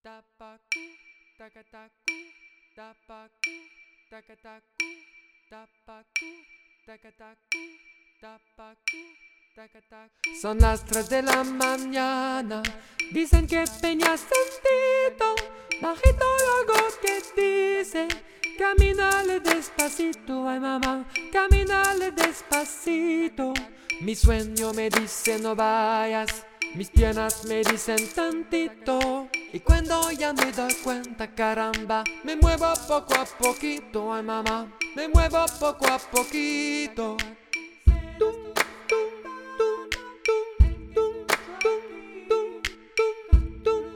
tapacu, tacatacu, tapacu, tacatacu, tapacu, tacatacu, tapacu, tacatacu. Son las 3 de la mañana, dicen que peñas sentido, bajito algo que dice, camínale despacito, ay mamá, camínale despacito. Mi sueño me dice no vayas, mis piernas me dicen tantito. Y cuando ya me doy cuenta, caramba, me muevo poco a poquito, ay mamá, me muevo poco a poquito. Tum, tum, tum, tum, tum, tum, tum, tum, tum,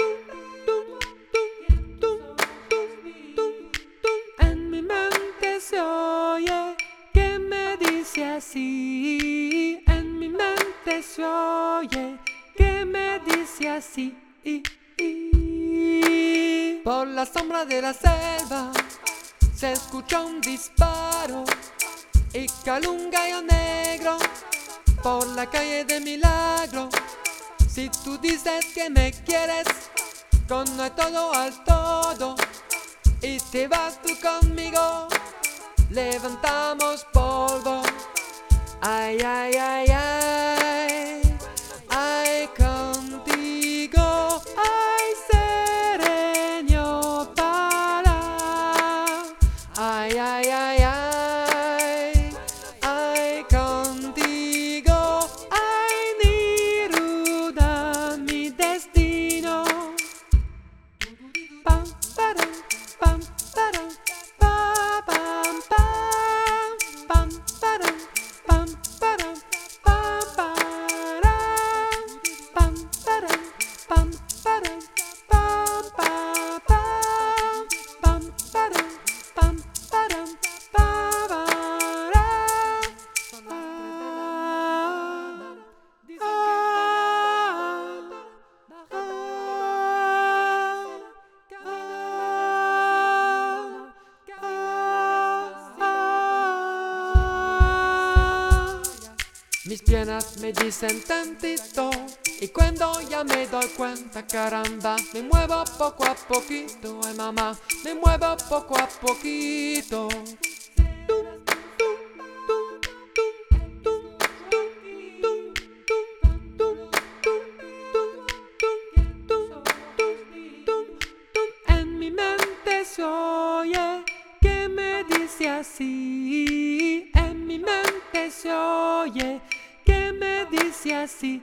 tum, tum, tum, tum. En mi mente se oye que me dice así. En mi mente se oye que me dice así. Por la sombra de la selva se escucha un disparo y cae un gallo negro por la calle de Milagro. Si tú dices que me quieres, con todo al todo, y te vas tú conmigo, levantamos polvo. Ay, ay, ay, ay, ay, contigo, ay, sereño para. Ay, ay, ay, ay, ay, contigo, ay, Neruda, mi destino. Pam, param, pam, param, pa, pam, pam, pam, param, pam, param, pa, param, pam, param, pam, param, pa, pa, pam, pam, param, pam, param, pa, mis piernas me dicen tantito, y cuando ya me doy cuenta, caramba, me muevo poco a poquito, ay mamá, me muevo poco a poquito. Tum, tum, tum, tum, tum, tum, tum, tum, tum, tum, tum, tum. En mi mente se oye que me dice así. En mi mente se oye que me dice así.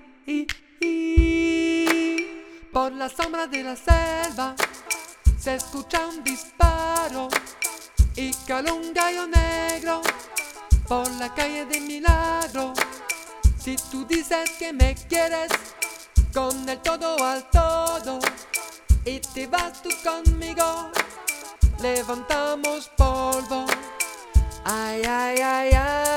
Por la sombra de la selva se escucha un disparo y cae un gallo negro por la calle de Milagro. Si tú dices que me quieres, con el todo al todo, y te vas tú conmigo, levantamos polvo. Ay, ay, ay, ay.